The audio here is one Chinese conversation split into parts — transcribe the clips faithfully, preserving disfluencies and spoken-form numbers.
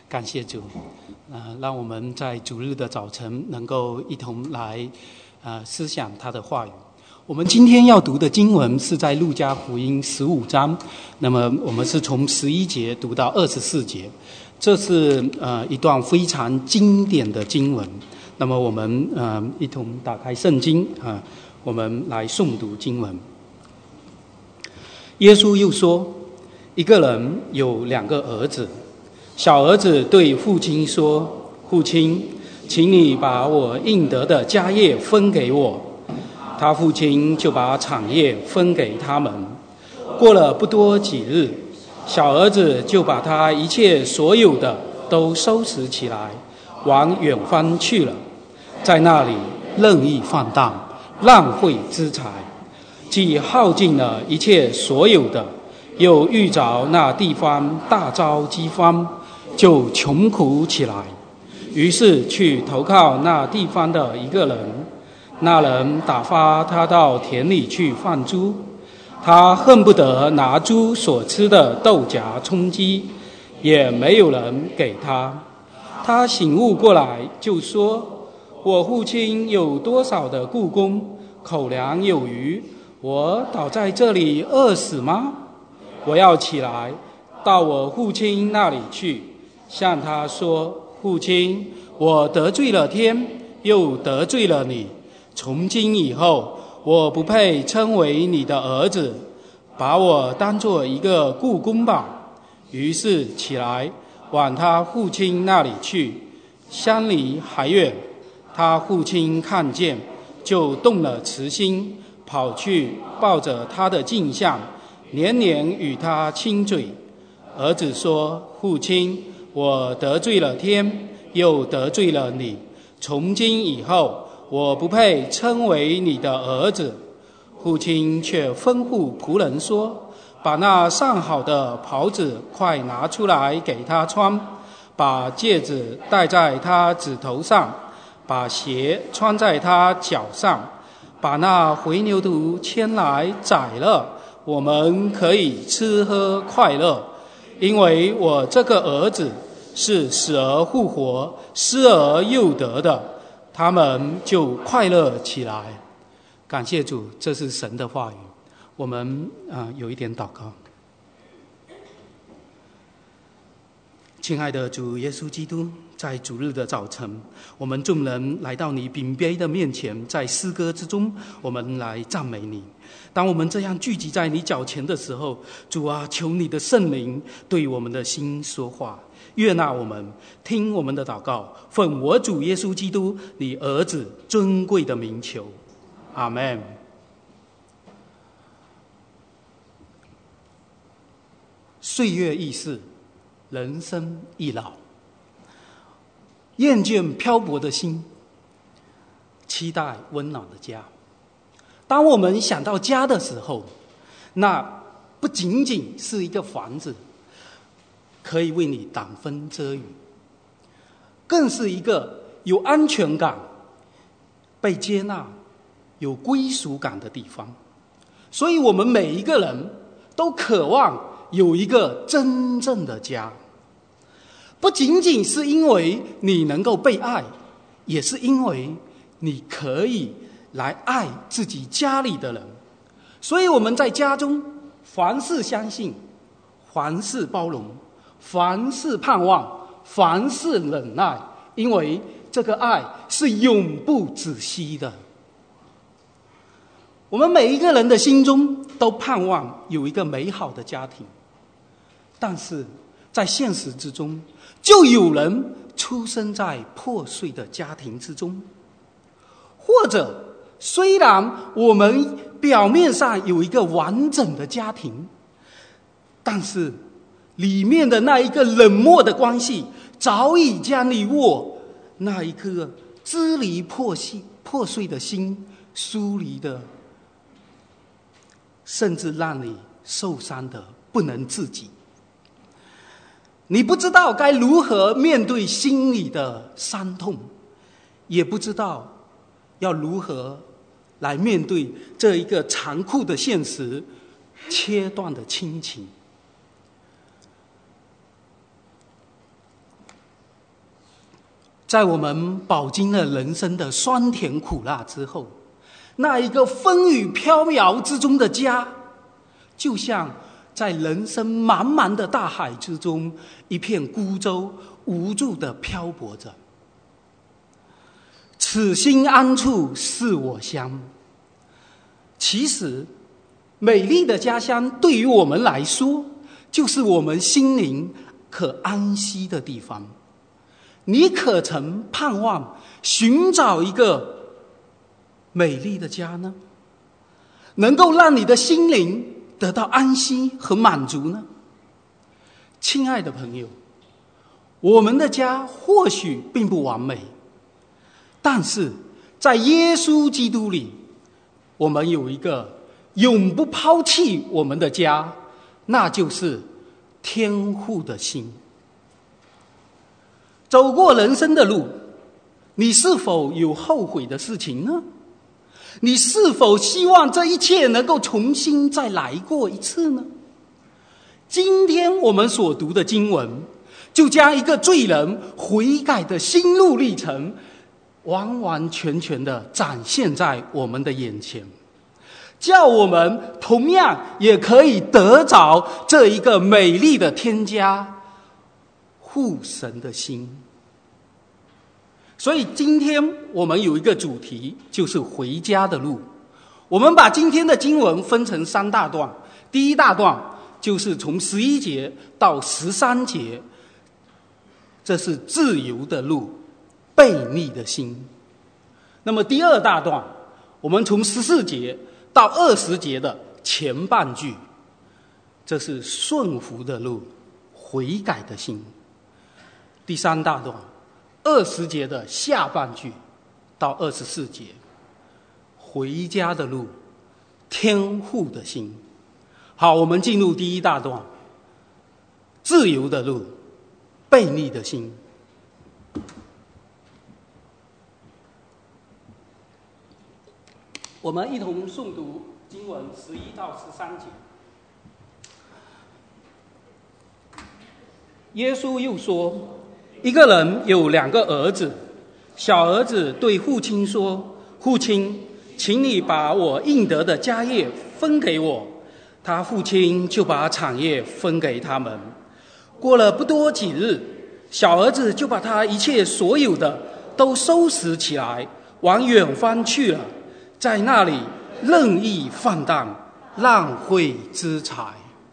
感谢主，呃，让我们在主日的早晨能够一同来，呃，思想他的话语。我们今天要读的经文是在路加福音十五章，那么我们是从十一节读到二十四节，这是呃一段非常经典的经文。那么我们呃一同打开圣经啊、呃，我们来诵读经文。耶稣又说，一个人有两个儿子。小儿子对父亲说：“父亲，请你把我应得的家业分给我。”他父亲就把产业分给他们。过了不多几日，小儿子就把他一切所有的都收拾起来，往远方去了，在那里任意放荡，浪费资财，既耗尽了一切所有的，又遇着那地方大遭饥荒，就穷苦起来，于是去投靠那地方的一个人。那人打发他到田里去放猪，他恨不得拿猪所吃的豆荚充饥，也没有人给他。他醒悟过来，就说：“我父亲有多少的雇工，口粮有余，我倒在这里饿死吗？我要起来，到我父亲那里去，向他说：父亲，我得罪了天，又得罪了你。从今以后，我不配称为你的儿子，把我当作一个雇工吧。”于是起来，往他父亲那里去，相离还远。他父亲看见，就动了慈心，跑去抱着他的镜像，连连与他亲嘴。儿子说：“父亲，我得罪了天，又得罪了你。从今以后，我不配称为你的儿子。”父亲却吩咐仆人说：“把那上好的袍子快拿出来给他穿，把戒指戴在他指头上，把鞋穿在他脚上，把那回牛犊牵来宰了，我们可以吃喝快乐。因为我这个儿子是死而复活，失而又得的。”他们就快乐起来。感谢主，这是神的话语。我们啊、呃、有一点祷告。亲爱的主耶稣基督，在主日的早晨，我们众人来到你秉卑的面前，在诗歌之中，我们来赞美你。当我们这样聚集在你脚前的时候，主啊，求你的圣灵对我们的心说话，悦纳我们，听我们的祷告，奉我主耶稣基督你儿子尊贵的名求，阿们。岁月易逝，人生易老，厌倦漂泊的心，期待温暖的家。当我们想到家的时候，那不仅仅是一个房子，可以为你挡风遮雨，更是一个有安全感、被接纳、有归属感的地方。所以我们每一个人都渴望有一个真正的家，不仅仅是因为你能够被爱，也是因为你可以来爱自己家里的人。所以我们在家中凡事相信，凡事包容，凡事盼望，凡事忍耐，因为这个爱是永不止息的。我们每一个人的心中都盼望有一个美好的家庭，但是在现实之中，就有人出生在破碎的家庭之中。或者虽然我们表面上有一个完整的家庭，但是里面的那一个冷漠的关系，早已将你我那一颗支离破碎破碎的心疏离的，甚至让你受伤的不能自己。你不知道该如何面对心里的伤痛，也不知道要如何来面对这一个残酷的现实，切断的亲情。 在我们饱经了人生的酸甜苦辣之后，那一个风雨飘摇之中的家，就像在人生茫茫的大海之中，一片孤舟无助地漂泊着。此心安处是我乡。其实美丽的家乡对于我们来说，就是我们心灵可安息的地方。你可曾盼望寻找一个美丽的家呢？能够让你的心灵得到安息和满足呢？亲爱的朋友，我们的家或许并不完美，但是在耶稣基督里，我们有一个永不抛弃我们的家，那就是天父的心。走过人生的路，你是否有后悔的事情呢？你是否希望这一切能够重新再来过一次呢？今天我们所读的经文，就将一个罪人悔改的心路历程，完完全全的展现在我们的眼前，叫我们同样也可以得着这一个美丽的天家，父神的心。所以今天我们有一个主题，就是回家的路。我们把今天的经文分成三大段，第一大段就是从十一节到十三节，这是自由的路，悖逆的心。那么第二大段，我们从十四节到二十节的前半句，这是顺服的路，悔改的心。第三大段二十节的下半句到二十四节，回家的路，天父的心。好，我们进入第一大段，自由的路，悖逆的心。我们一同诵读经文十一到十三节。耶稣又说，一个人有两个儿子，小儿子对父亲说，父亲，请你把我应得的家业分给我。他父亲就把产业分给他们。过了不多几日，小儿子就把他一切所有的都收拾起来，往远方去了，在那里任意放荡，浪费资财。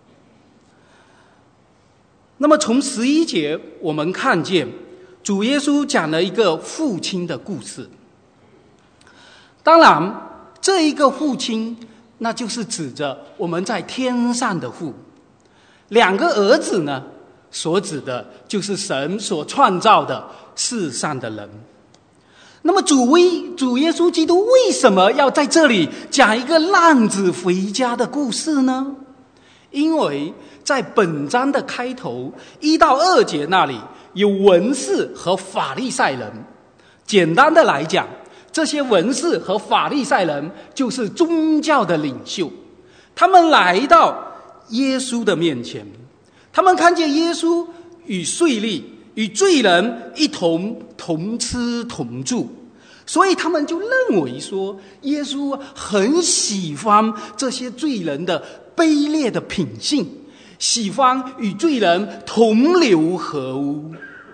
那么从十一节我们看见主耶稣讲了一个父亲的故事。当然这一个父亲，那就是指着我们在天上的父。两个儿子呢，所指的就是神所创造的世上的人。那么主为主耶稣基督为什么要在这里讲一个浪子回家的故事呢？因为在本章的开头一到二节那里有文士和法利赛人。简单的来讲，这些文士和法利赛人就是宗教的领袖，他们来到耶稣的面前，他们看见耶稣与税吏与罪人一同同吃同住，所以他们就认为说耶稣很喜欢这些罪人的卑劣的品性，喜欢与罪人同流合污。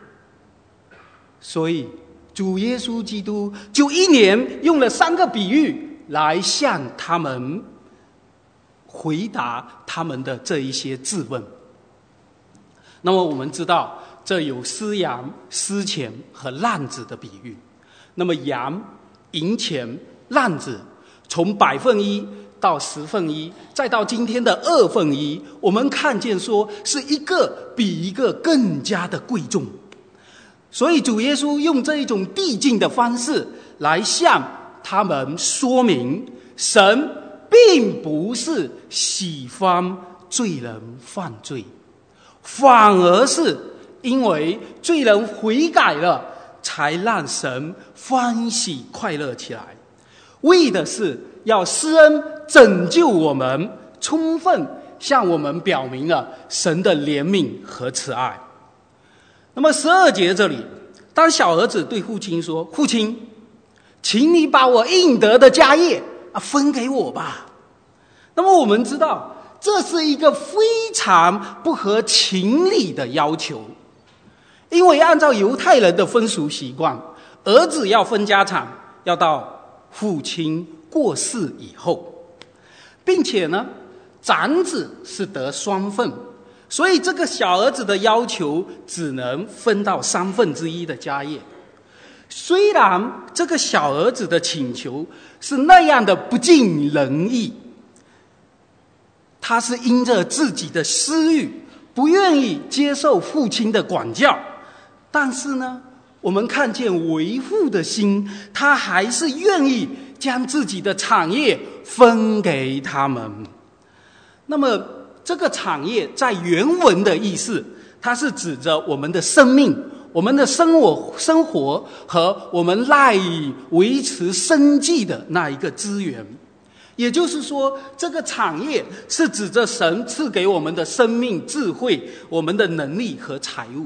所以主耶稣基督就一连用了三个比喻来向他们回答他们的这一些质问。那么我们知道这有失羊、失钱和浪子的比喻。那么羊、银钱、浪子，从百分一到十分一，再到今天的二分一，我们看见说是一个比一个更加的贵重。所以主耶稣用这一种递进的方式来向他们说明，神并不是喜欢罪人犯罪，反而是因为罪人悔改了，才让神欢喜快乐起来，为的是要施恩拯救我们，充分向我们表明了神的怜悯和慈爱。那么十二节这里当小儿子对父亲说：“父亲，请你把我应得的家业啊分给我吧。”那么我们知道，这是一个非常不合情理的要求，因为按照犹太人的风俗习惯，儿子要分家产要到父亲过世以后，并且呢，长子是得双份，所以这个小儿子的要求只能分到三分之一的家业。虽然这个小儿子的请求是那样的不尽人意，他是因着自己的私欲，不愿意接受父亲的管教，但是呢，我们看见为父的心，他还是愿意将自己的产业分给他们。那么这个产业在原文的意思，它是指着我们的生命、我们的生活、生活和我们赖以维持生计的那一个资源。也就是说，这个产业是指着神赐给我们的生命、智慧、我们的能力和财物。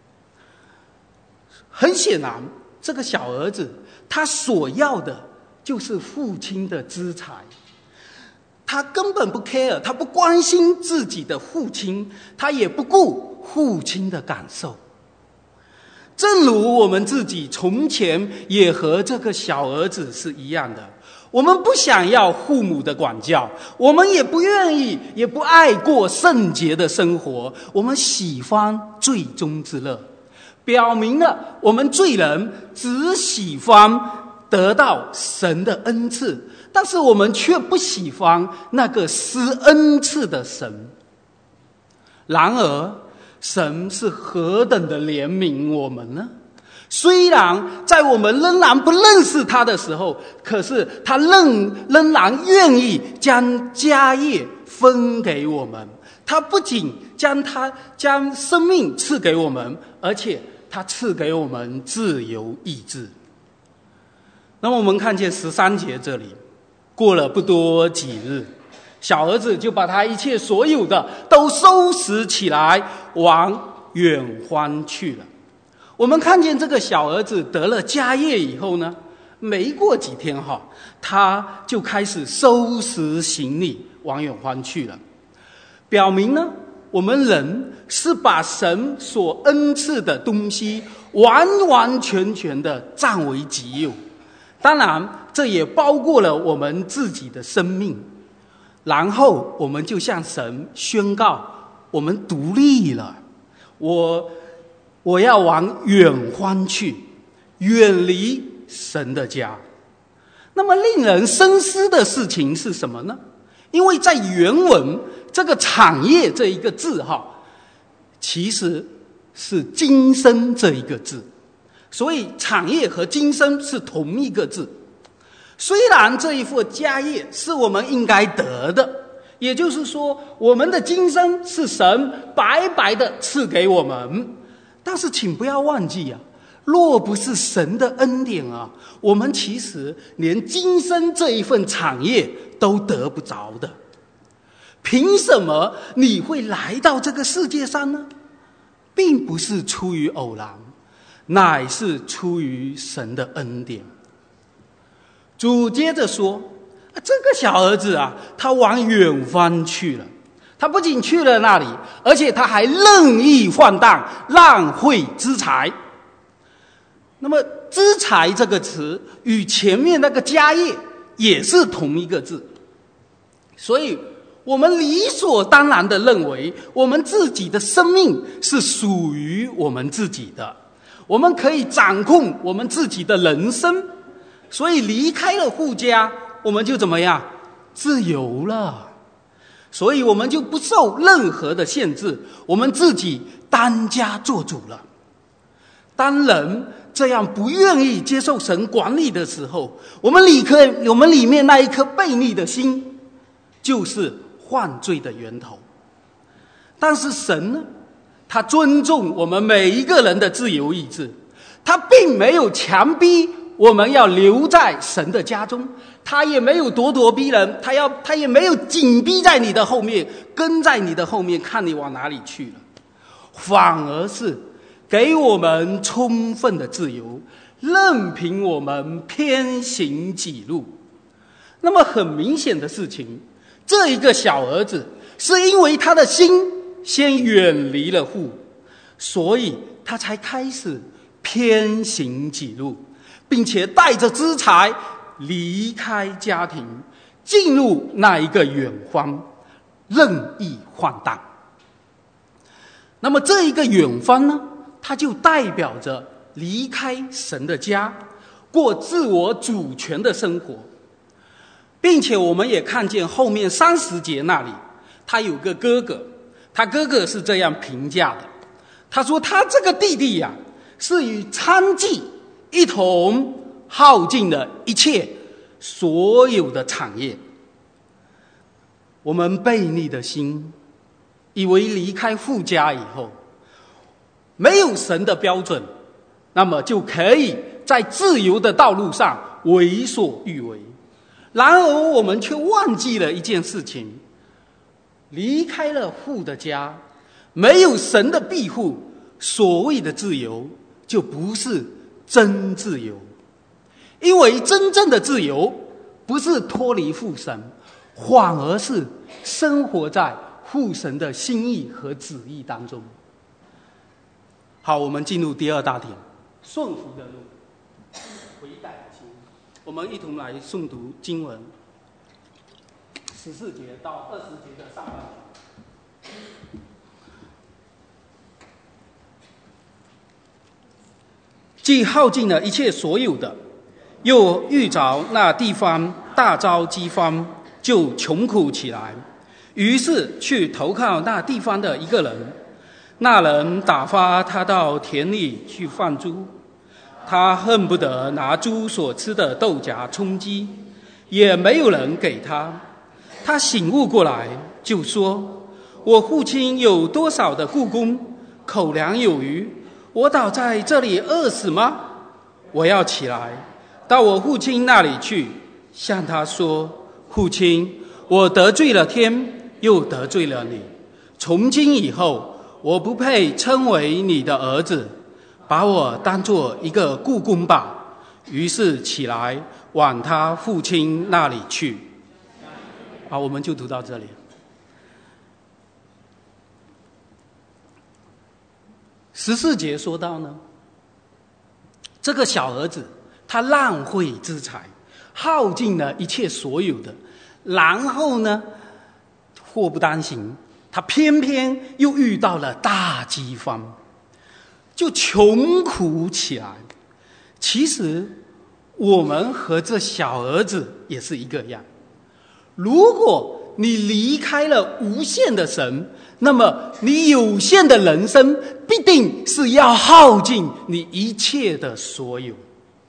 很显然，这个小儿子他所要的就是父亲的资财，他根本不 care， 他不关心自己的父亲，他也不顾父亲的感受。正如我们自己从前也和这个小儿子是一样的，我们不想要父母的管教，我们也不愿意也不爱过圣洁的生活，我们喜欢罪中之乐，表明了我们罪人只喜欢得到神的恩赐，但是我们却不喜欢那个施恩赐的神。然而神是何等的怜悯我们呢？虽然在我们仍然不认识他的时候，可是他仍仍然愿意将家业分给我们。他不仅将他将生命赐给我们，而且他赐给我们自由意志。那么我们看见十三节这里，过了不多几日，小儿子就把他一切所有的都收拾起来，往远方去了。我们看见这个小儿子得了家业以后呢，没过几天哈，他就开始收拾行李往远方去了，表明呢，我们人是把神所恩赐的东西完完全全的占为己有，当然这也包括了我们自己的生命。然后我们就向神宣告，我们独立了，我我要往远方去，远离神的家。那么令人深思的事情是什么呢？因为在原文这个产业这一个字哈，其实是今生这一个字，所以产业和今生是同一个字。虽然这一份家业是我们应该得的，也就是说我们的今生是神白白的赐给我们，但是请不要忘记啊，若不是神的恩典啊，我们其实连今生这一份产业都得不着的。凭什么你会来到这个世界上呢？并不是出于偶然，乃是出于神的恩典。主接着说，这个小儿子啊，他往远方去了，他不仅去了那里，而且他还任意放荡，浪费资财。那么资财这个词与前面那个家业也是同一个字，所以我们理所当然地认为我们自己的生命是属于我们自己的，我们可以掌控我们自己的人生，所以离开了父家，我们就怎么样？自由了。所以我们就不受任何的限制，我们自己当家做主了。当人这样不愿意接受神管理的时候，我们里颗我们里面那一颗悖逆的心，就是犯罪的源头。但是神呢，他尊重我们每一个人的自由意志，他并没有强逼我们要留在神的家中，他也没有咄咄逼人，他要他也没有紧逼在你的后面，跟在你的后面看你往哪里去了，反而是给我们充分的自由，任凭我们偏行己路。那么很明显的事情，这一个小儿子是因为他的心先远离了父，所以他才开始偏行己路，并且带着资财离开家庭，进入那一个远方，任意晃荡。那么这一个远方呢，它就代表着离开神的家，过自我主权的生活。并且我们也看见后面三十节那里，他有个哥哥，他哥哥是这样评价的，他说他这个弟弟呀、啊，是与娼妓一同耗尽了一切所有的产业。我们悖逆的心，以为离开父家以后，没有神的标准，那么就可以在自由的道路上为所欲为。然而我们却忘记了一件事情，离开了父的家，没有神的庇护，所谓的自由就不是真自由。因为真正的自由不是脱离父神，反而是生活在父神的心意和旨意当中。好，我们进入第二大点，顺服的路，悔改的心。我们一同来诵读经文十四节到二十节的上半节。既耗尽了一切所有的，又遇着那地方大遭饥荒，就穷苦起来，于是去投靠那地方的一个人。那人打发他到田里去放猪，他恨不得拿猪所吃的豆荚充饥，也没有人给他。他醒悟过来，就说：我父亲有多少的雇工，口粮有余，我倒在这里饿死吗？我要起来到我父亲那里去，向他说：父亲，我得罪了天，又得罪了你，从今以后我不配称为你的儿子，把我当作一个雇工吧。于是起来往他父亲那里去。好，我们就读到这里。十四节说到呢，这个小儿子他浪费资财，耗尽了一切所有的，然后呢，祸不单行，他偏偏又遇到了大饥荒，就穷苦起来。其实我们和这小儿子也是一个样，如果你离开了无限的神，那么你有限的人生必定是要耗尽你一切的所有。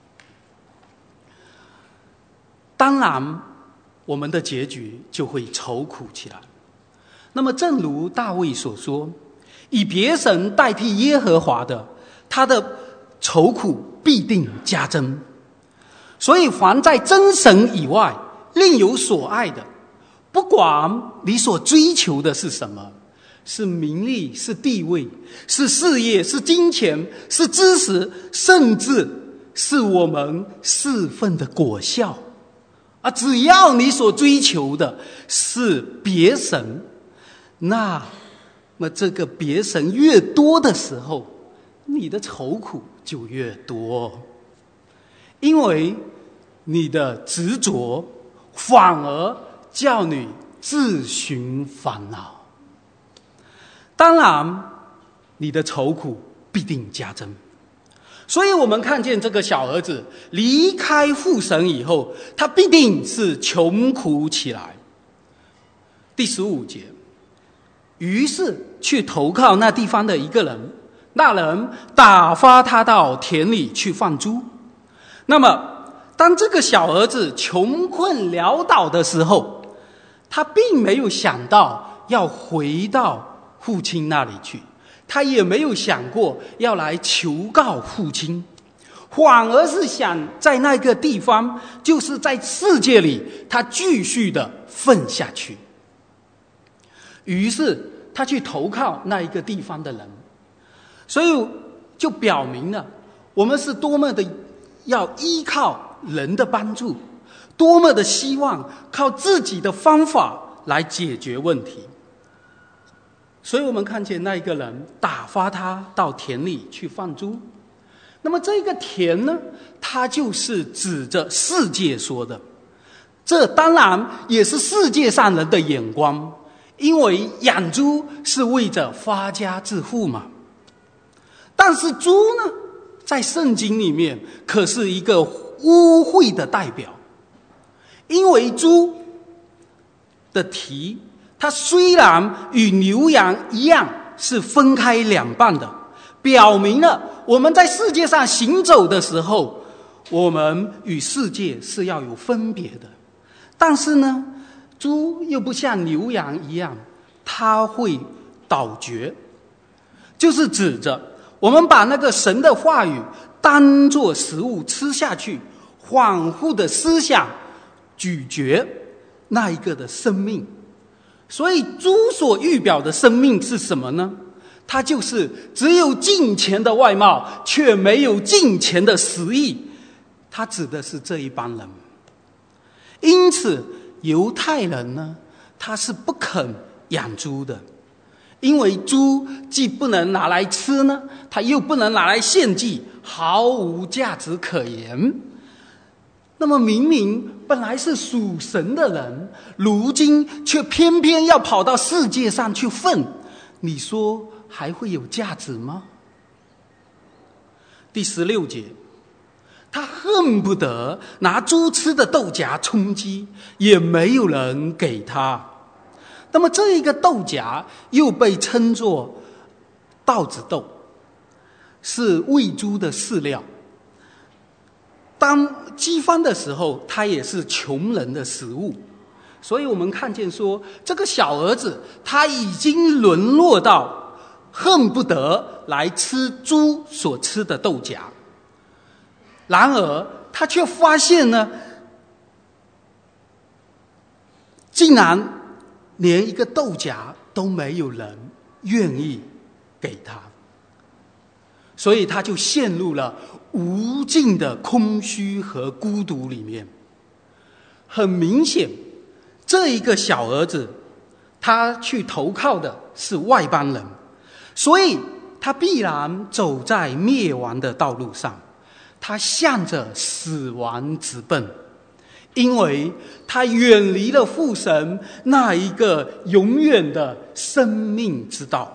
当然我们的结局就会愁苦起来。那么正如大卫所说，以别神代替耶和华的，他的愁苦必定加增。所以凡在真神以外另有所爱的，不管你所追求的是什么，是名利，是地位，是事业，是金钱，是知识，甚至是我们侍奉的果效啊，只要你所追求的是别神，那么这个别神越多的时候，你的愁苦就越多，因为你的执着反而叫你自寻烦恼。当然你的愁苦必定加增。所以我们看见这个小儿子离开父神以后，他必定是穷苦起来。第十五节，于是去投靠那地方的一个人，那人打发他到田里去放猪。那么当这个小儿子穷困潦倒的时候，他并没有想到要回到父亲那里去，他也没有想过要来求告父亲，反而是想在那个地方，就是在世界里，他继续的混下去。于是他去投靠那一个地方的人。所以就表明了我们是多么的要依靠人的帮助，多么的希望靠自己的方法来解决问题。所以我们看见那一个人打发他到田里去放猪。那么这个田呢，它就是指着世界说的，这当然也是世界上人的眼光，因为养猪是为着发家致富嘛。但是猪呢，在圣经里面可是一个污秽的代表，因为猪的蹄，它虽然与牛羊一样是分开两半的，表明了我们在世界上行走的时候，我们与世界是要有分别的。但是呢，猪又不像牛羊一样，它会倒嚼，就是指着我们把那个神的话语当作食物吃下去，恍惚的思想咀嚼那一个的生命。所以猪所预表的生命是什么呢？它就是只有金钱的外貌，却没有金钱的实意。它指的是这一帮人。因此犹太人呢，他是不肯养猪的，因为猪既不能拿来吃呢，它又不能拿来献祭，毫无价值可言。那么明明本来是属神的人，如今却偏偏要跑到世界上去混，你说还会有价值吗？第十六节，他恨不得拿猪吃的豆荚充饥，也没有人给他。那么这一个豆荚又被称作稻子豆，是喂猪的饲料。当饥荒的时候，它也是穷人的食物。所以我们看见说，这个小儿子他已经沦落到恨不得来吃猪所吃的豆荚。然而他却发现呢，竟然连一个豆荚都没有人愿意给他，所以他就陷入了无尽的空虚和孤独里面。很明显，这一个小儿子他去投靠的是外邦人，所以他必然走在灭亡的道路上，他向着死亡直奔，因为他远离了父神那一个永远的生命之道。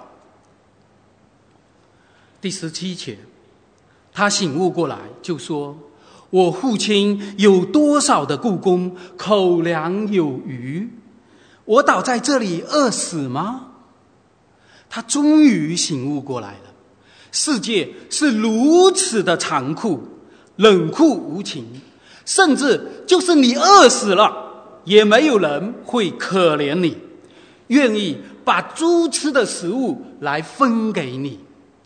第十七节，他醒悟过来，就说：我父亲有多少的雇工，口粮有余，我倒在这里饿死吗？他终于醒悟过来了，世界是如此的残酷，冷酷无情，甚至就是你饿死了，也没有人会可怜你，愿意把猪吃的食物来分给你。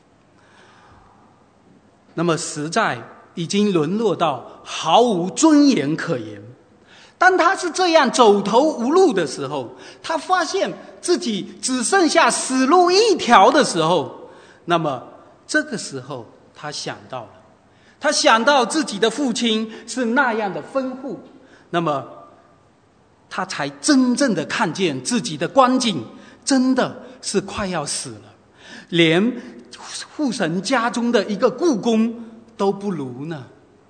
那么实在已经沦落到毫无尊严可言。当他是这样走投无路的时候，他发现自己只剩下死路一条的时候，那么这个时候他想到了，他想到自己的父亲是那样的吩咐，那么他才真正的看见自己的光景真的是快要死了，连父神家中的一个雇工都不如呢。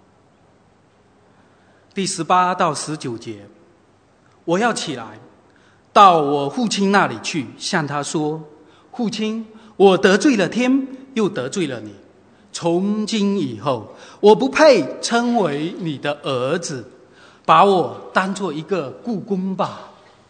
第十八到十九节，我要起来到我父亲那里去，向他说：父亲，我得罪了天，又得罪了你，从今以后我不配称为你的儿子，把我当作一个雇工吧。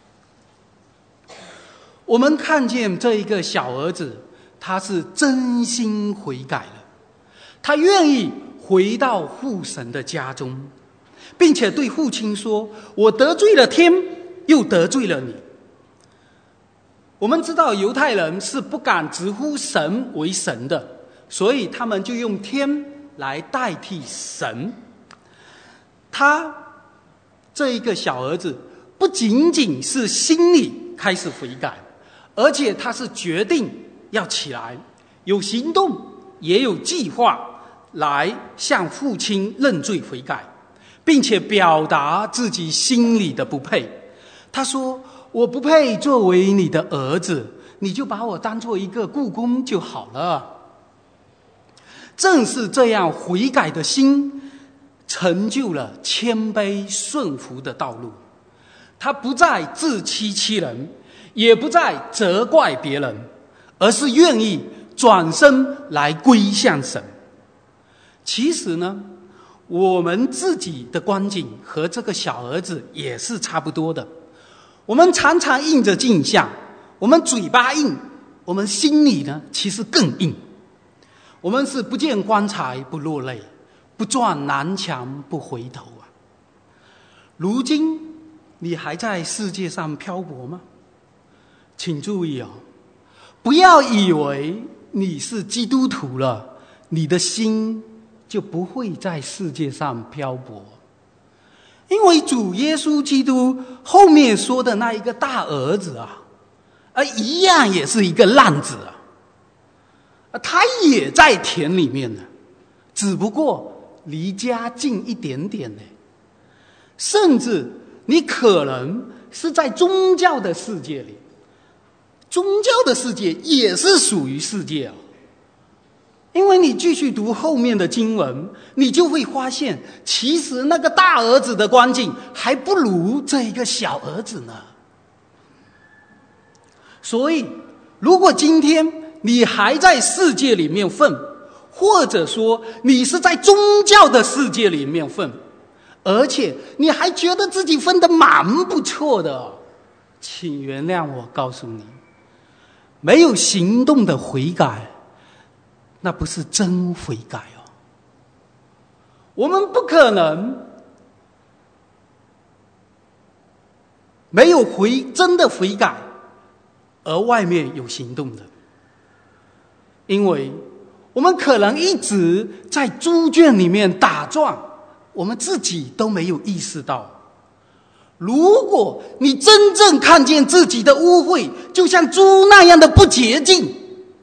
我们看见这一个小儿子，他是真心悔改了，他愿意回到父神的家中，并且对父亲说：我得罪了天，又得罪了你。我们知道犹太人是不敢直呼神为神的，所以他们就用天来代替神。他这一个小儿子不仅仅是心里开始悔改，而且他是决定要起来，有行动也有计划来向父亲认罪悔改，并且表达自己心里的不配。他说：我不配作为你的儿子，你就把我当作一个雇工就好了。正是这样悔改的心，成就了谦卑顺服的道路。他不再自欺欺人，也不再责怪别人，而是愿意转身来归向神。其实呢，我们自己的光景和这个小儿子也是差不多的。我们常常硬着镜像，我们嘴巴硬，我们心里呢其实更硬。我们是不见棺材不落泪，不撞南墙不回头啊。如今你还在世界上漂泊吗？请注意哦，不要以为你是基督徒了，你的心就不会在世界上漂泊。因为主耶稣基督后面说的那一个大儿子啊，而一样也是一个浪子啊，他也在田里面呢，只不过离家近一点点呢。甚至你可能是在宗教的世界里，宗教的世界也是属于世界啊。因为你继续读后面的经文，你就会发现，其实那个大儿子的光景还不如这一个小儿子呢。所以，如果今天你还在世界里面混，或者说你是在宗教的世界里面混，而且你还觉得自己分得蛮不错的，请原谅我告诉你，没有行动的悔改，那不是真悔改哦。我们不可能没有回真的悔改，而外面有行动的。因为我们可能一直在猪圈里面打转，我们自己都没有意识到。如果你真正看见自己的污秽就像猪那样的不洁净，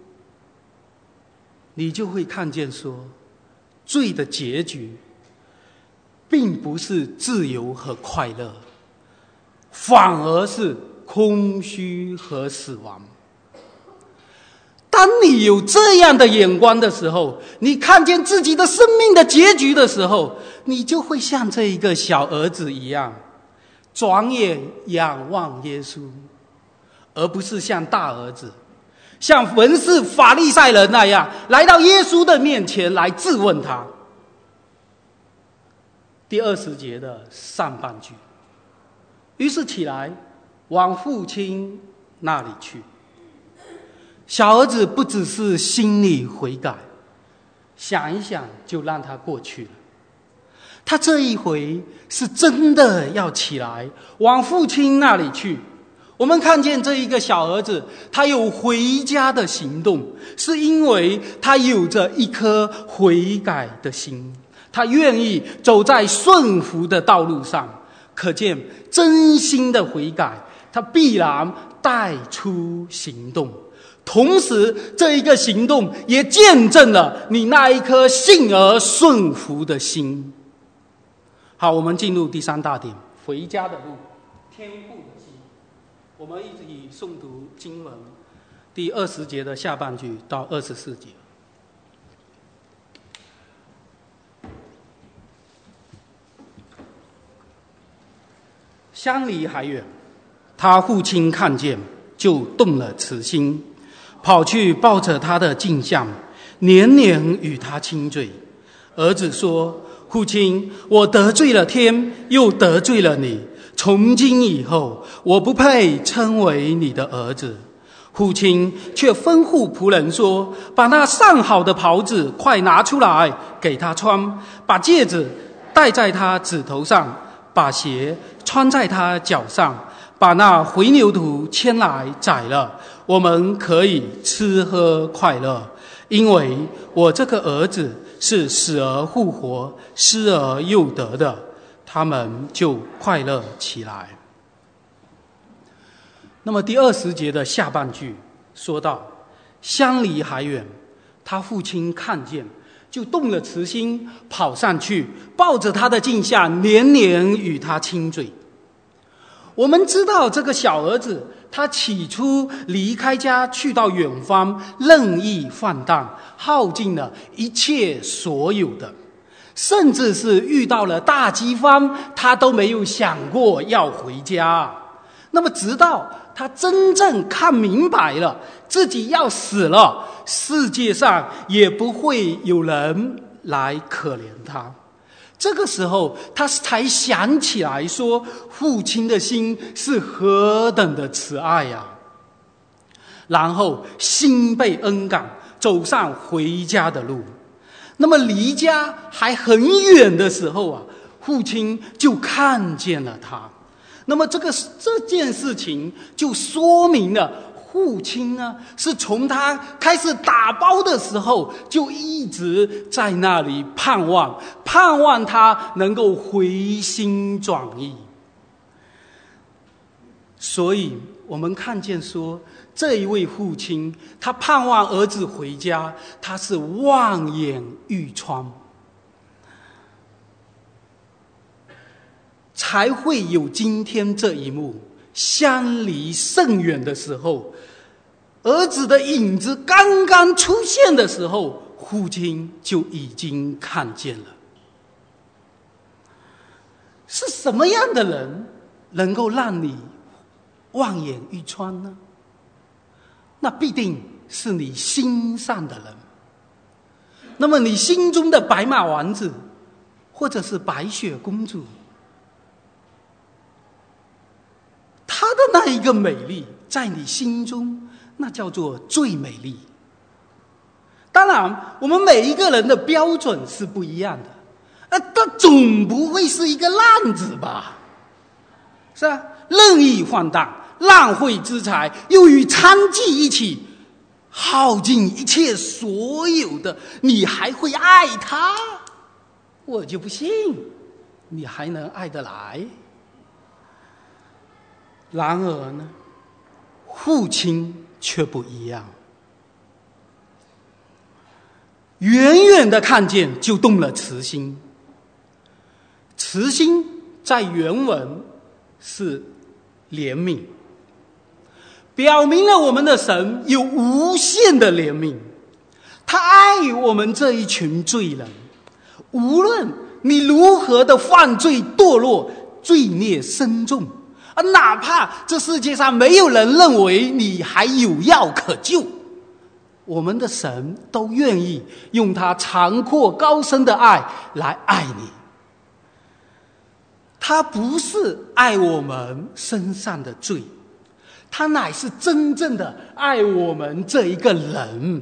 你就会看见说，罪的结局并不是自由和快乐，反而是空虚和死亡。当你有这样的眼光的时候，你看见自己的生命的结局的时候，你就会像这一个小儿子一样，转眼仰望耶稣，而不是像大儿子像文士法利赛人那样来到耶稣的面前来质问他。第二十节的上半句，于是起来往父亲那里去。小儿子不只是心里悔改，想一想就让他过去了。他这一回是真的要起来往父亲那里去。我们看见这一个小儿子，他有回家的行动，是因为他有着一颗悔改的心，他愿意走在顺服的道路上。可见真心的悔改，他必然带出行动，同时这一个行动也见证了你那一颗信而顺服的心。好，我们进入第三大点，回家的路，天父的心。我们一起诵读经文第二十节的下半句到二十四节。相离还远，他父亲看见，就动了慈心，跑去抱着他的镜像，年年与他亲嘴。儿子说：父亲，我得罪了天，又得罪了你，从今以后我不配称为你的儿子。父亲却吩咐仆人说：把那上好的袍子快拿出来给他穿，把戒指戴在他指头上，把鞋穿在他脚上，把那回牛犊牵来宰了，我们可以吃喝快乐。因为我这个儿子是死而复活，失而又得的，他们就快乐起来。那么第二十节的下半句说到：相离还远， 他父亲看见，就动了慈心，跑上去抱着他的镜像，连连与他亲嘴。我们知道这个小儿子，他起初离开家去到远方，任意放荡，耗尽了一切所有的，甚至是遇到了大饥荒，他都没有想过要回家。那么直到他真正看明白了自己要死了，世界上也不会有人来可怜他，这个时候他才想起来说，父亲的心是何等的慈爱呀、啊！然后心被恩感，走上回家的路。那么离家还很远的时候啊，父亲就看见了他。那么这个这件事情就说明了，父亲呢是从他开始打包的时候就一直在那里盼望，盼望他能够回心转意。所以我们看见说，这一位父亲他盼望儿子回家，他是望眼欲穿，才会有今天这一幕。相离甚远的时候，儿子的影子刚刚出现的时候，父亲就已经看见了。是什么样的人能够让你望眼欲穿呢？那必定是你心上的人。那么你心中的白马王子，或者是白雪公主，她的那一个美丽在你心中，那叫做最美丽。当然我们每一个人的标准是不一样的，呃，他总不会是一个浪子吧？是吧？任意放荡，浪费资财，又与娼妓一起耗尽一切所有的，你还会爱他？我就不信你还能爱得来。然而呢，父亲却不一样，远远的看见就动了慈心。慈心在原文是怜悯，表明了我们的神有无限的怜悯，他爱我们这一群罪人，无论你如何的犯罪堕落，罪孽深重，而哪怕这世界上没有人认为你还有药可救，我们的神都愿意用他长阔高深的爱来爱你。他不是爱我们身上的罪，他乃是真正的爱我们这一个人，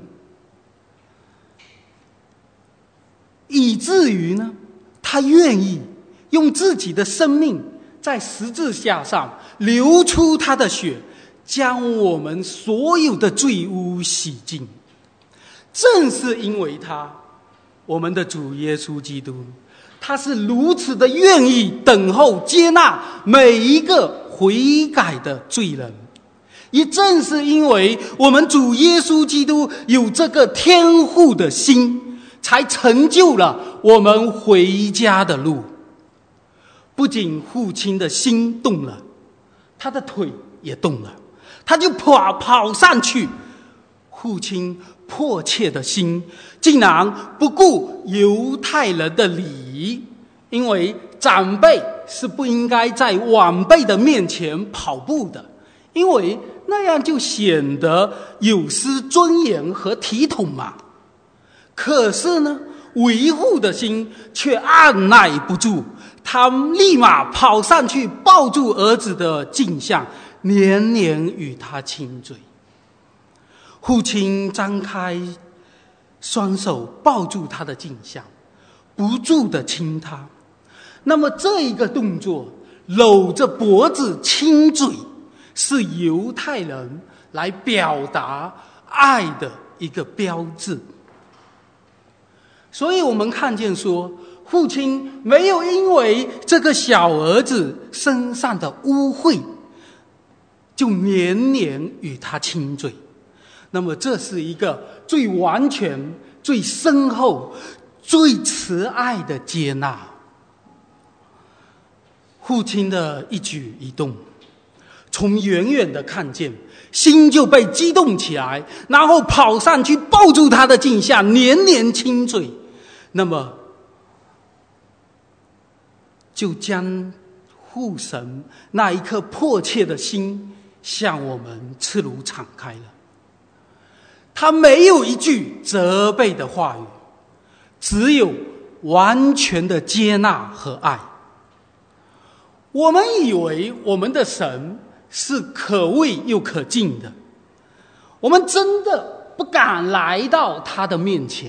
以至于呢，他愿意用自己的生命在十字架上流出他的血，将我们所有的罪污洗净。正是因为他，我们的主耶稣基督，他是如此的愿意等候接纳每一个悔改的罪人。也正是因为我们主耶稣基督有这个天父的心，才成就了我们回家的路。不仅父亲的心动了，他的腿也动了，他就跑跑上去。父亲迫切的心竟然不顾犹太人的礼仪，因为长辈是不应该在晚辈的面前跑步的，因为那样就显得有失尊严和体统嘛。可是呢，维护的心却按耐不住，他立马跑上去抱住儿子的镜像，连连与他亲嘴。父亲张开双手抱住他的镜像，不住地亲他。那么这一个动作，搂着脖子亲嘴，是犹太人来表达爱的一个标志。所以我们看见说，父亲没有因为这个小儿子身上的污秽就连连与他亲嘴。 那么这是一个最完全、最深厚、最慈爱的接纳。父亲的一举一动，从远远的看见，心就被激动起来，然后跑上去抱住他的颈项，连连亲嘴。那么就将父神那一颗迫切的心向我们赤裸敞开了。他没有一句责备的话语，只有完全的接纳和爱。我们以为我们的神是可畏又可敬的，我们真的不敢来到他的面前。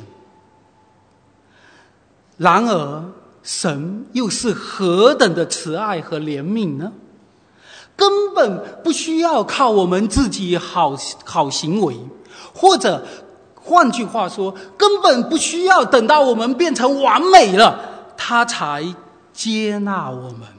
然而神又是何等的慈爱和怜悯呢？根本不需要靠我们自己好好行为，或者换句话说，根本不需要等到我们变成完美了，他才接纳我们。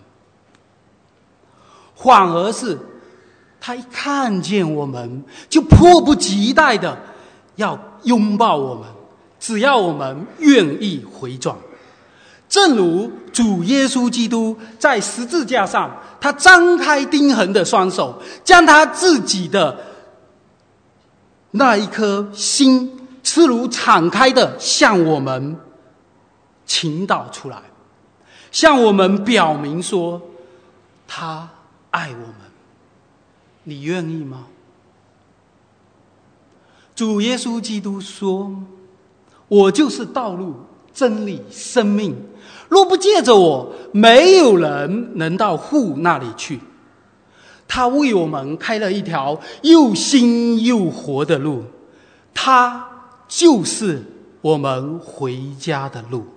反而是他一看见我们，就迫不及待的要拥抱我们，只要我们愿意回转。正如主耶稣基督在十字架上，他张开钉痕的双手，将他自己的那一颗心赤裸敞开的向我们倾倒出来，向我们表明说他爱我们。你愿意吗？主耶稣基督说，我就是道路、真理、生命，若不借着我，没有人能到父那里去。他为我们开了一条又新又活的路，他就是我们回家的路。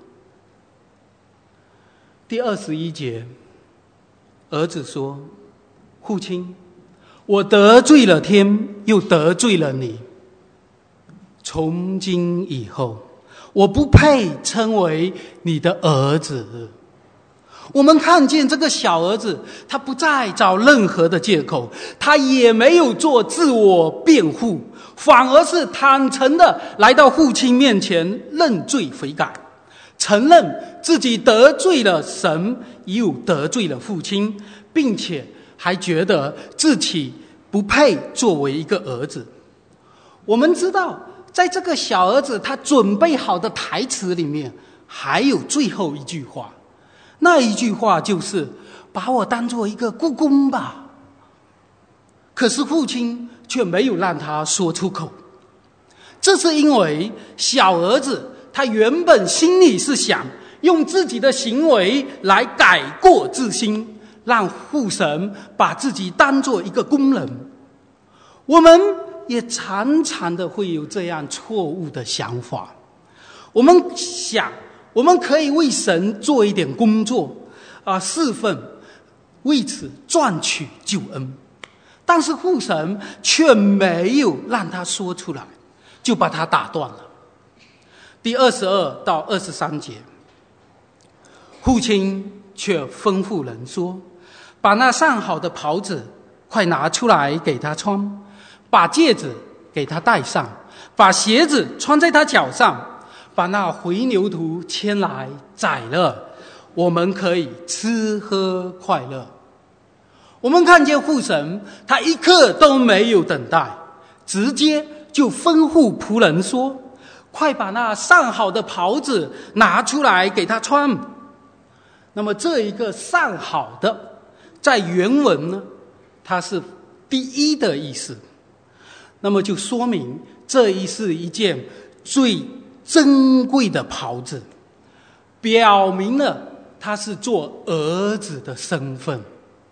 第二十一节，儿子说，父亲，我得罪了天，又得罪了你，从今以后我不配称为你的儿子。我们看见这个小儿子，他不再找任何的借口，他也没有做自我辩护，反而是坦诚的来到父亲面前认罪悔改，承认自己得罪了神，又得罪了父亲，并且还觉得自己不配作为一个儿子。我们知道在这个小儿子他准备好的台词里面，还有最后一句话，那一句话就是把我当作一个雇工吧。可是父亲却没有让他说出口，这是因为小儿子他原本心里是想用自己的行为来改过自新，让父神把自己当作一个工人。我们也常常的会有这样错误的想法，我们想我们可以为神做一点工作啊，侍奉，为此赚取救恩。但是父神却没有让他说出来，就把他打断了。第二十二到二十三节，父亲却吩咐人说，把那上好的袍子快拿出来给他穿，把戒指给他戴上，把鞋子穿在他脚上，把那回牛犊牵来宰了，我们可以吃喝快乐。我们看见父神他一刻都没有等待，直接就吩咐仆人说，快把那上好的袍子拿出来给他穿。那么这一个上好的在原文呢，它是第一的意思，那么就说明这一是一件最珍贵的袍子，表明了他是做儿子的身份。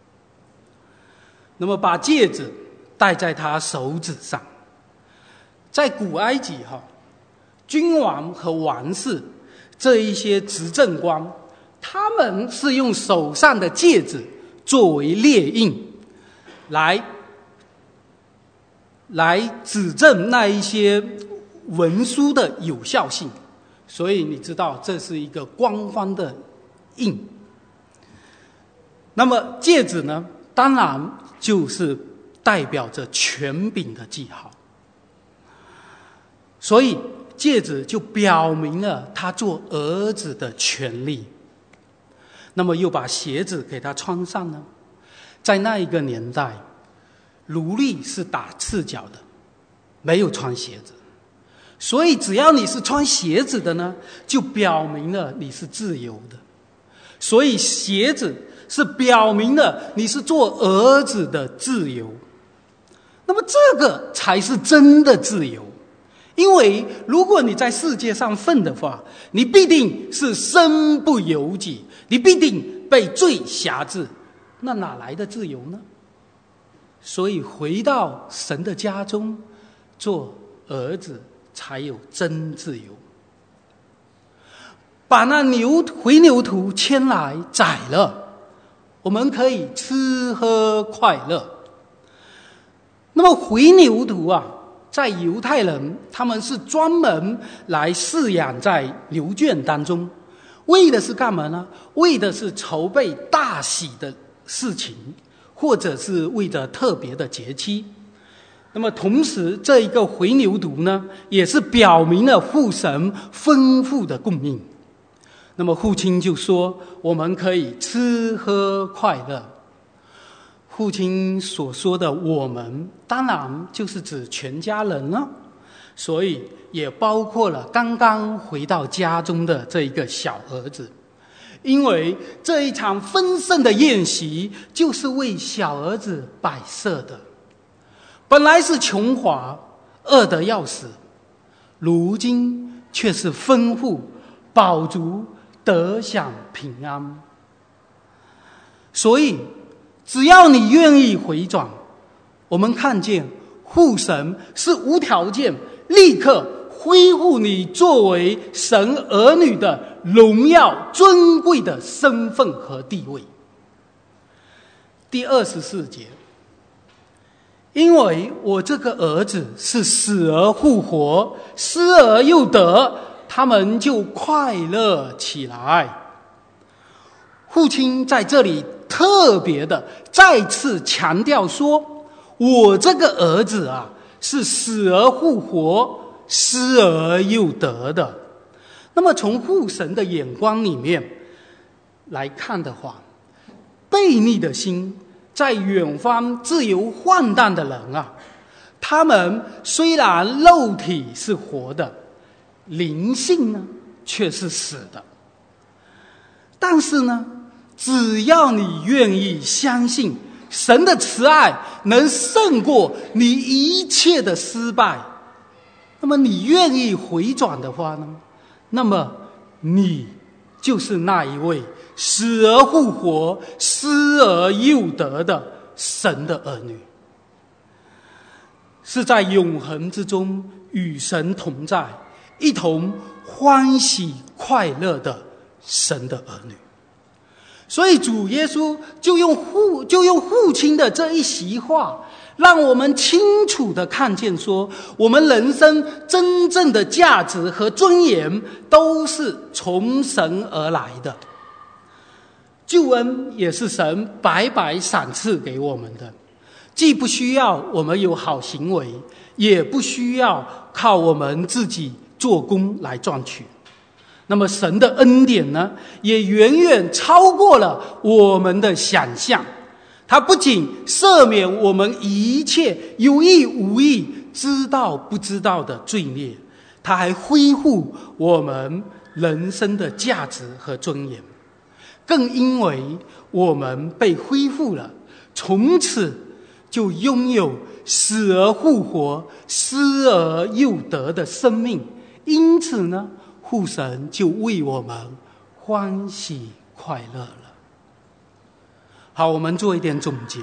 那么把戒指戴在他手指上，在古埃及哈，君王和王室这一些执政官，他们是用手上的戒指作为列印，来来指证那一些文书的有效性，所以你知道这是一个官方的印。那么戒指呢，当然就是代表着权柄的记号。 所以戒指就表明了他做儿子的权利。那么又把鞋子给他穿上呢？在那一个年代，奴隶是打赤脚的，没有穿鞋子。所以只要你是穿鞋子的呢，就表明了你是自由的。所以鞋子是表明了你是做儿子的自由。那么这个才是真的自由。因为如果你在世界上混的话，你必定是身不由己，你必定被罪辖制，那哪来的自由呢？所以回到神的家中，做儿子才有真自由。把那牛回牛犊牵来宰了，我们可以吃喝快乐。那么回牛犊啊，在犹太人他们是专门来饲养在牛圈当中，为的是干嘛呢？为的是筹备大喜的事情，或者是为着特别的节期。那么同时这一个回牛犊呢，也是表明了父神丰富的供应。那么父亲就说我们可以吃喝快乐。父亲所说的我们当然就是指全家人了，所以也包括了刚刚回到家中的这一个小儿子。因为这一场丰盛的宴席就是为小儿子摆设的。本来是穷乏饿得要死，如今却是丰富饱足得享平安。所以只要你愿意回转，我们看见父神是无条件立刻恢复你作为神儿女的荣耀尊贵的身份和地位。第二十四节，因为我这个儿子是死而复活，失而又得，他们就快乐起来。父亲在这里特别的再次强调说，我这个儿子啊，是死而复活，失而又得的。那么从父神的眼光里面来看的话，悖逆的心在远方自由晃荡的人啊，他们虽然肉体是活的，灵性呢却是死的。但是呢，只要你愿意相信神的慈爱能胜过你一切的失败，那么你愿意回转的话呢，那么你就是那一位死而复活，失而又得的神的儿女，是在永恒之中与神同在，一同欢喜快乐的神的儿女。所以主耶稣就用父就用父亲的这一席话，让我们清楚地看见说，我们人生真正的价值和尊严都是从神而来的。救恩也是神白白赏赐给我们的，既不需要我们有好行为，也不需要靠我们自己做工来赚取。那么神的恩典呢，也远远超过了我们的想象。他不仅赦免我们一切有意无意、知道不知道的罪孽，他还恢复我们人生的价值和尊严。更因为我们被恢复了，从此就拥有死而复活、失而又得的生命。因此呢，父神就为我们欢喜快乐了。好，我们做一点总结。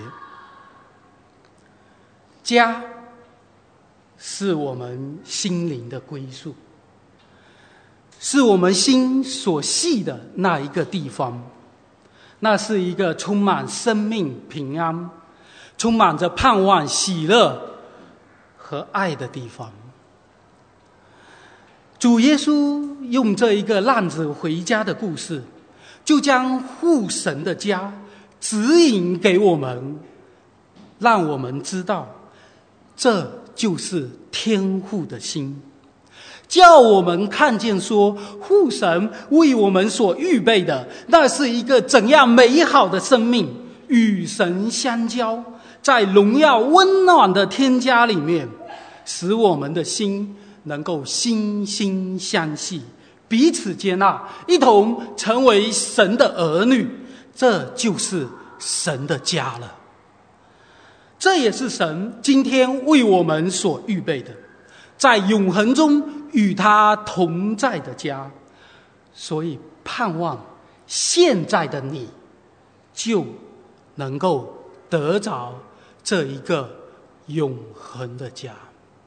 家是我们心灵的归宿，是我们心所系的那一个地方。那是一个充满生命平安，充满着盼望喜乐和爱的地方。主耶稣用这一个浪子回家的故事，就将父神的家指引给我们，让我们知道这就是天父的心。 叫我们看见说，父神为我们所预备的，那是一个怎样美好的生命，与神相交，在荣耀温暖的天家里面，使我们的心能够心心相系，彼此接纳，一同成为神的儿女。这就是神的家了。这也是神今天为我们所预备的，在永恒中与他同在的家。所以盼望现在的你就能够得着这一个永恒的家。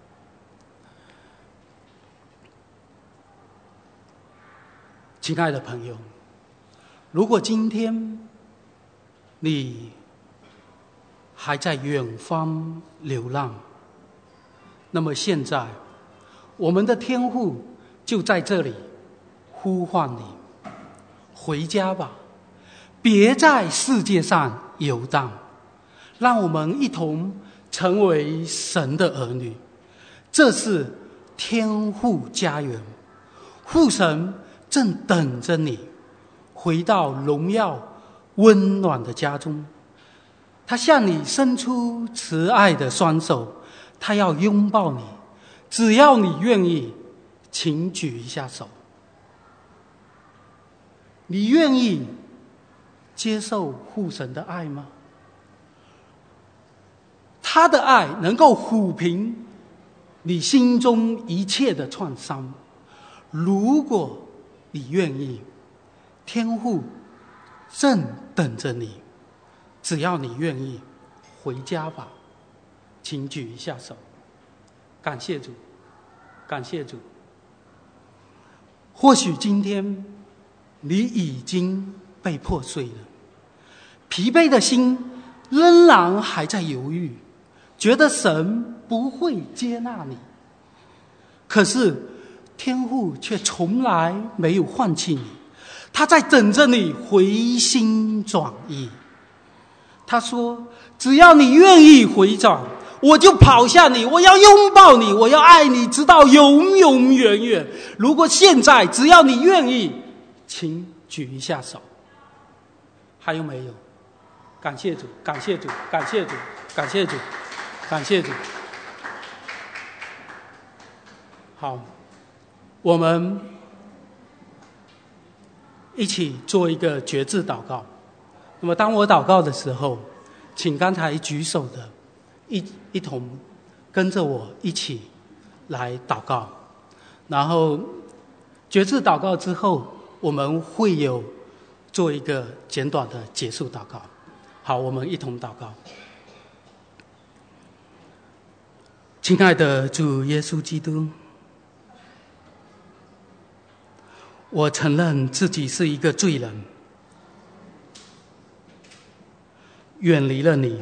亲爱的朋友，如果今天你还在远方流浪，那么现在我们的天父就在这里呼唤你，回家吧，别在世界上游荡，让我们一同成为神的儿女。这是天父家园，父神正等着你回到荣耀温暖的家中。他向你伸出慈爱的双手，他要拥抱你，只要你愿意，请举一下手。你愿意接受父神的爱吗？他的爱能够抚平你心中一切的创伤。如果你愿意，天父正等着你，只要你愿意，回家吧，请举一下手。感谢主，感谢主。或许今天你已经被破碎了，疲惫的心仍然还在犹豫，觉得神不会接纳你。可是天父却从来没有放弃你，他在等着你回心转意。他说，只要你愿意回转，我就跑向你，我要拥抱你，我要爱你直到永永远远。如果现在只要你愿意，请举一下手。还有没有？感谢主，感谢主，感谢主，感谢主，感谢主。好，我们一起做一个决志祷告。那么当我祷告的时候，请刚才举手的一一同跟着我一起来祷告。然后决志祷告之后，我们会有做一个简短的结束祷告。好，我们一同祷告。亲爱的主耶稣基督，我承认自己是一个罪人，远离了你，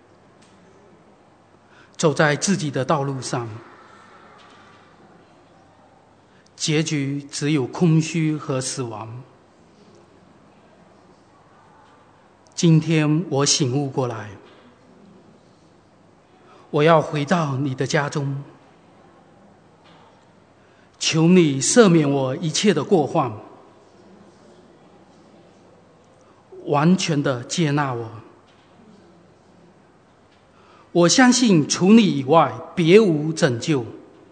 走在自己的道路上，结局只有空虚和死亡。今天我醒悟过来，我要回到你的家中，求你赦免我一切的过患，完全的接纳我。我相信除你以外别无拯救。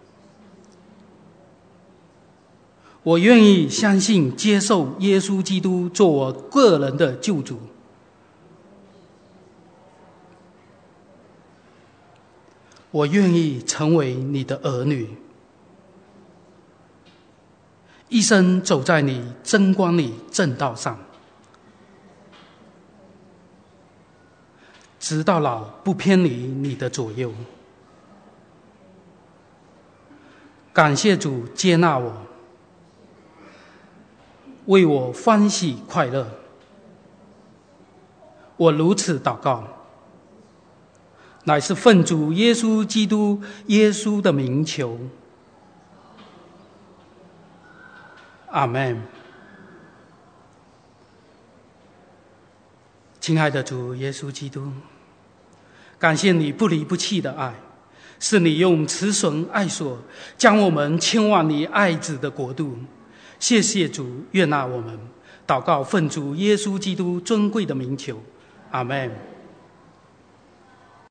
我愿意相信接受耶稣基督做我个人的救主。我愿意成为你的儿女，一生走在你真光里正道上，直到老不偏离你的左右。感谢主接纳我，为我欢喜快乐。我如此祷告，乃是奉主耶稣基督耶稣的名求。阿们。亲爱的主耶稣基督，感谢你不离不弃的爱， 是你用慈绳爱索，将我们牵往你爱子的国度。谢谢主，悦纳我们。祷告奉主耶稣基督尊贵的名求，阿们。